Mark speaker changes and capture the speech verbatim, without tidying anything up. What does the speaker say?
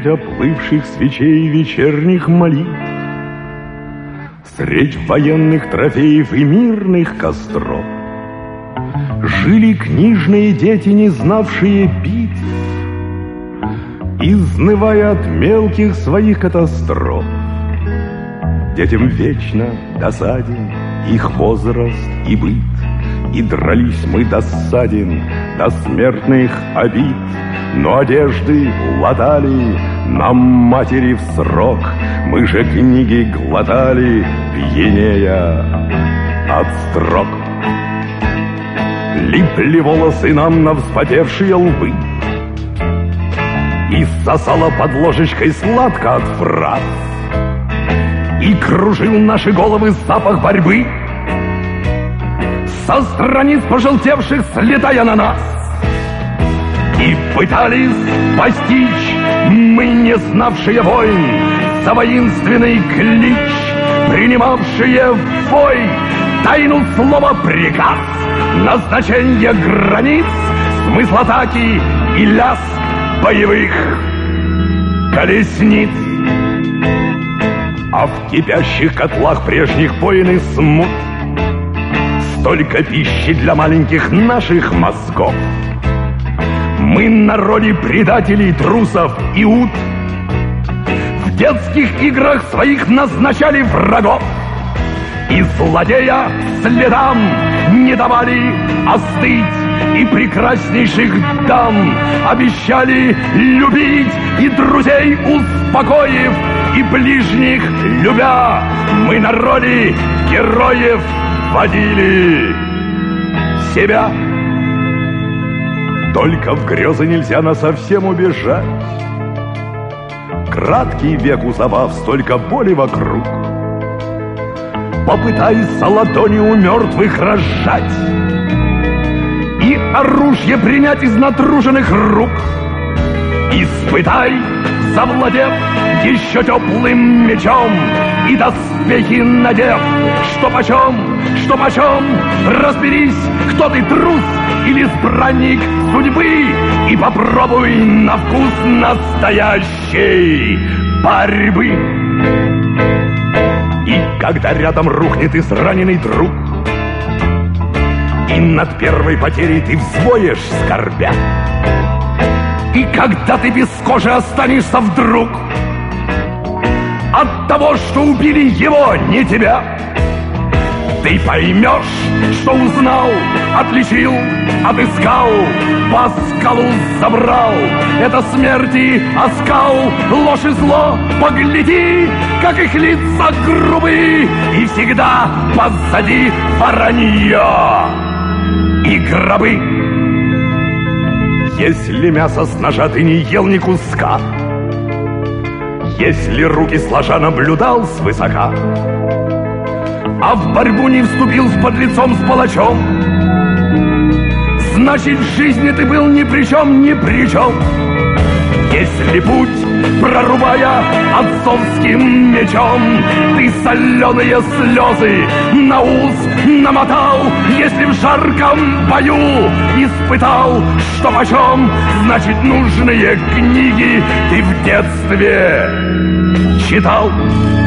Speaker 1: Средь оплывших свечей вечерних молитв, средь военных трофеев и мирных костров жили книжные дети, не знавшие битв, изнывая от мелких своих катастроф. Детям вечно досаден их возраст и быт, и дрались мы досаден до смертных обид. Но одежды латали нам матери в срок, мы же книги глотали, пьянея от строк. Липли волосы нам на вспотевшие лбы, и сосала под ложечкой сладко от фраз, и кружил наши головы запах борьбы со страниц пожелтевших, слетая на нас. И пытались постичь мы, не знавшие войн, за воинственный клич, принимавшие в бой тайну слова приказ, назначение границ, смысл атаки и лязг боевых колесниц. А в кипящих котлах прежних войн и смут столько пищи для маленьких наших мозгов. Мы на роли предателей, трусов и ут в детских играх своих назначали врагов, и злодея следам не давали остыть, и прекраснейших дам обещали любить, и друзей успокоив, и ближних любя, мы на роли героев водили себя. Только в грезы нельзя насовсем убежать. Краткий век у забав, столько боли вокруг. Попытайся ладони у мертвых разжать и оружие принять из натруженных рук. Испытай, завладев еще теплым мечом, и доспехи надев, что почем, что почем, разберись, кто ты, трус или избранник судьбы, и попробуй на вкус настоящей борьбы. И когда рядом рухнет израненный друг, и над первой потерей ты взвоешь скорбя, и когда ты без кожи останешься вдруг от того, что убили его, не тебя, ты поймешь, что узнал, отличил, отыскал, по скалу забрал. Это смерти оскал, ложь и зло, погляди, как их лица грубые, и всегда позади воронье и гробы. Если мясо с ножа ты не ел ни куска, если руки сложа наблюдал свысока, а в борьбу не вступил с подлецом, с палачом, значит, в жизни ты был ни при чем, ни при чем. Если путь, прорубая отцовским мечом, ты соленые слезы на ус намотал, если в жарком бою испытал, что почем, значит, нужные книги ты в детстве читал.